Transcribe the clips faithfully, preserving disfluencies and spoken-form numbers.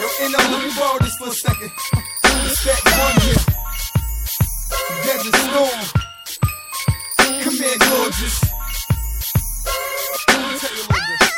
Yo, N O, let me borrow this for a second. Stack one here. Desert Storm. Come here, gorgeous. Let me tell you a little bit.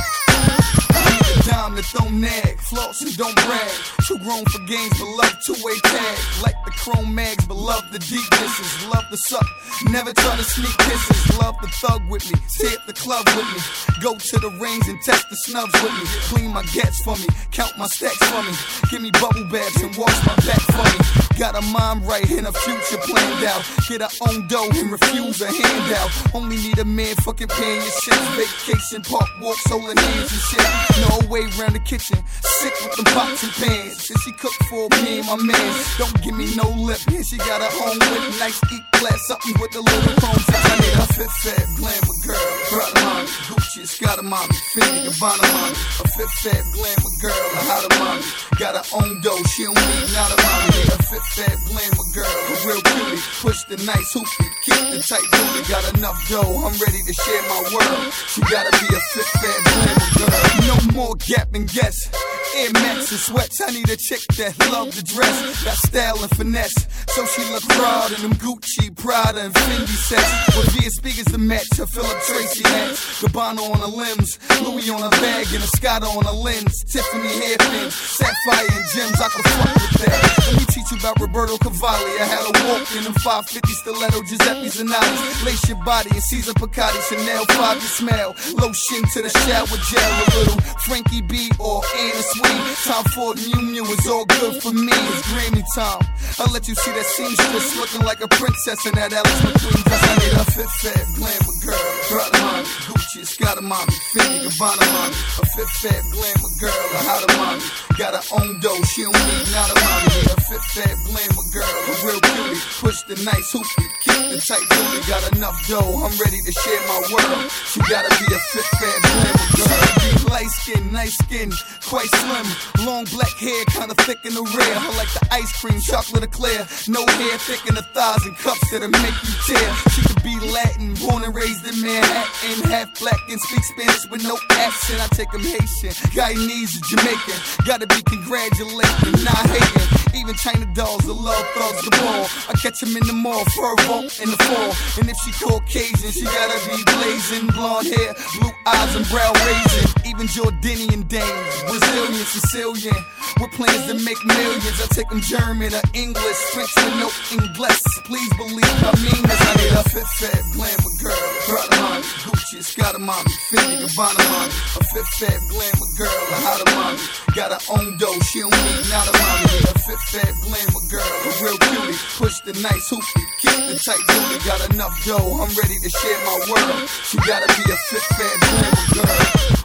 I need a dime that don't nag, floss and don't brag. Too grown for games, but love two-way tag. Like the chrome mags, but love the deep dishes. Love the suck, never try to sneak kisses. Love the thug with me, tip the club with me. Go to the range and test the snubs with me. Clean my gats for me, count my stacks for me. Give me bubble baths and wash my back for me. Got a mind right and a future planned out. Get her own dough and refuse a handout. Only need a man fucking paying your shit. Vacation park walks, holding hands and shit. No way round the kitchen, sick with them pots and pans. And she cook for me and my man. Don't give me no lip, and she got her own with nice eat glass, something with a little chrome. I need a fit fat glamour girl, brother mommy, Gucci, Scotta mommy, Fendi, Gabbana mommy. A fit fat glamour girl, a hotter mommy. Got her own dough, she don't need not a mommy. Need a fit fat glamour girl, a real cutie. Push the nice hoopy, keep the tight booty. Got enough dough, I'm ready to share my world. She gotta be a fit fat glamour girl. No more gap and guess. Air Max and sweats, I need a chick that love the dress. Got style and finesse, so she look proud in them Gucci, Prada, and Fendi sets. With V speakers to match her Philip Tracy hats. Gabbana on her limbs, Louis on her bag, and a Scotta on her lens. Tiffany hairpins, sapphire and gems, I can fuck with that. Let me teach you about Roberto Cavalli. I had her walk in them five fifty stiletto Giuseppe Zanotti. Lace your body and Caesar Piccati, Chanel five, you smell. Lotion to the shower gel, a little Frankie B or Anna Sweet. Time for Mew Mew is all good for me. It's Grammy time. I'll let you see that seamstress looking like a princess in that Alex McQueen dress. I need a fit fat glamour girl, brother mommy, Gucci, Scotta mommy, Fendi, Gabbana mommy. A fit fat glamour girl, a hotter mommy. Got her own dough, she don't need not a mommy. Need a fit fat glamour girl, a real cutie. Push the nice hoopy, keep the tight booty. Got enough dough, I'm ready to share my world. She gotta be a fit fat glamour girl. Be light skin, nice skin, quite slim. Long black hair, kinda thick in the rear. I like the ice cream, chocolate eclair. No hair, thick in the thighs and cups that'll make you tear. She could be Latin, born and raised in Manhattan. Half black and speak Spanish with no accent. I take them Haitian, Guyanese, Jamaican. Gotta be congratulating, not hating. Even China dolls, the love thugs, the ball. I catch them in the mall, fur vote in the fall. And if she Caucasian, she gotta be blazing. Blonde hair, blue eyes and brow raising. Even Jordanian dames, Brazilian, Sicilian, with plans to make millions. I take them German or English, French with no English. Please believe I mean this. I need a fit fat glamour girl, brother mommy, Gucci, Scotta mommy, Fendi, Gabbana mommy. A fit fat glamour girl, a hotter mommy. Got her own dough, she don't need not a mommy. Need a fit fat glamour girl, a real cutie. Push the nice hoopy, keep the tight booty. Got enough dough, I'm ready to share my world. She gotta be a fit fat glamour girl.